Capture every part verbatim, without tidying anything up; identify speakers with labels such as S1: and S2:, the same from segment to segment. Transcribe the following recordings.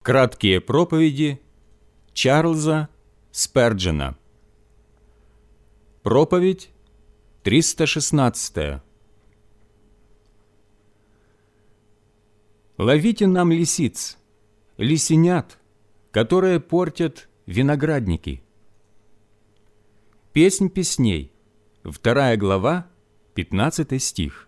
S1: Краткие проповеди Чарльза Сперджена. Проповедь триста шестнадцатая. Ловите нам лисиц, лисенят, которые портят виноградники. Песнь песней, вторая глава, пятнадцатый стих.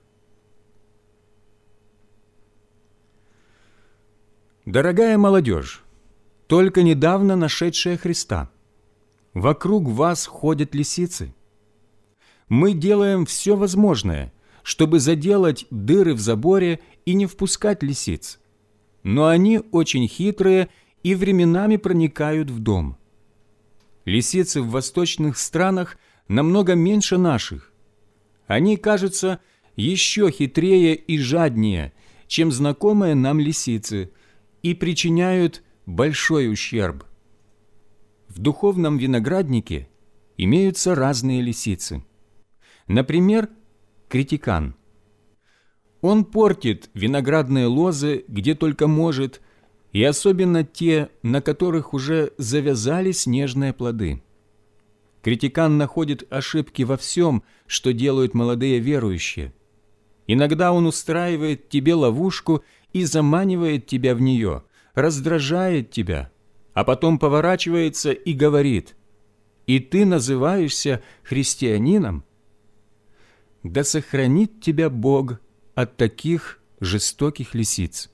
S1: Дорогая молодежь, только недавно нашедшая Христа, вокруг вас ходят лисицы. Мы делаем все возможное, чтобы заделать дыры в заборе и не впускать лисиц, но они очень хитрые и временами проникают в дом. Лисицы в восточных странах намного меньше наших. Они, кажется, еще хитрее и жаднее, чем знакомые нам лисицы, и причиняют большой ущерб. В духовном винограднике имеются разные лисицы. Например, критикан. Он портит виноградные лозы где только может, и особенно те, на которых уже завязались нежные плоды. Критикан находит ошибки во всем, что делают молодые верующие. Иногда он устраивает тебе ловушку и заманивает тебя в нее, раздражает тебя, а потом поворачивается и говорит: «И ты называешься христианином?» Да сохранит тебя Бог от таких жестоких лисиц.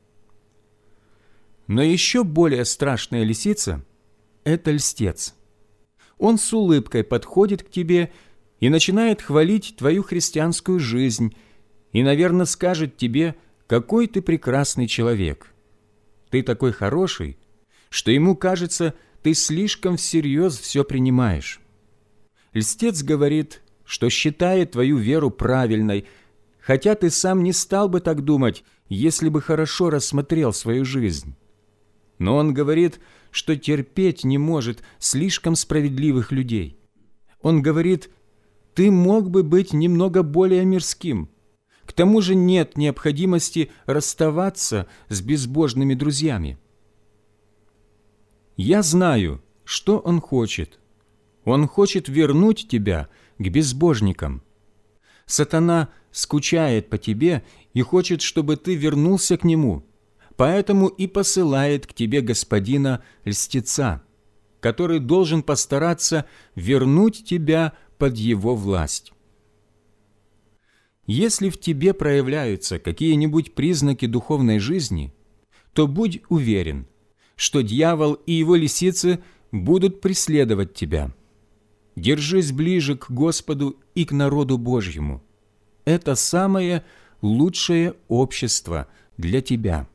S1: Но еще более страшная лисица – это льстец. Он с улыбкой подходит к тебе и начинает хвалить твою христианскую жизнь и, наверное, скажет тебе, какой ты прекрасный человек. Ты такой хороший, что ему кажется, ты слишком всерьез все принимаешь. Льстец говорит, что считает твою веру правильной, хотя ты сам не стал бы так думать, если бы хорошо рассмотрел свою жизнь. Но он говорит, что терпеть не может слишком справедливых людей. Он говорит, ты мог бы быть немного более мирским. К тому же нет необходимости расставаться с безбожными друзьями. Я знаю, что он хочет. Он хочет вернуть тебя к безбожникам. Сатана скучает по тебе и хочет, чтобы ты вернулся к нему, поэтому и посылает к тебе господина льстеца, который должен постараться вернуть тебя под его власть. Если в тебе проявляются какие-нибудь признаки духовной жизни, то будь уверен, что дьявол и его лисицы будут преследовать тебя. Держись ближе к Господу и к народу Божьему. Это самое лучшее общество для тебя.